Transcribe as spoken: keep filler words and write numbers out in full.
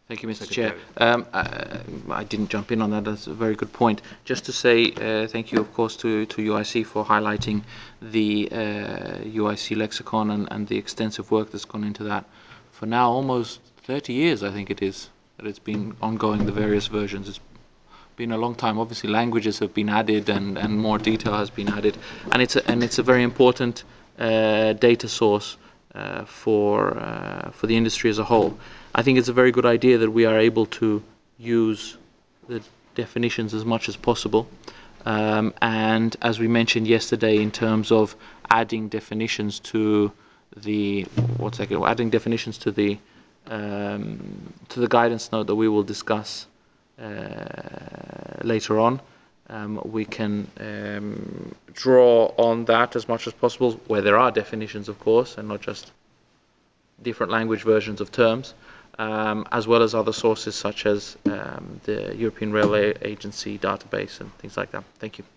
Thank you, Mister Chair. Um, I, I didn't jump in on that. That's a very good point. Just to say uh, thank you, of course, to, to U I C for highlighting the uh, U I C lexicon and, and the extensive work that's gone into that. For now, almost thirty years, I think it is, that it's been ongoing, the various versions. It's been a long time. Obviously, languages have been added and, and more detail has been added. And it's a, and it's a very important uh, data source uh, for, uh, for the industry as a whole. I think it's a very good idea that we are able to use the definitions as much as possible. Um, and as we mentioned yesterday, in terms of adding definitions to the what's that? Adding definitions to the um, to the guidance note that we will discuss uh, later on, um, we can um, draw on that as much as possible, where there are definitions, of course, and not just different language versions of terms. Um, as well as other sources such as um, the European Railway Agency database and things like that. Thank you.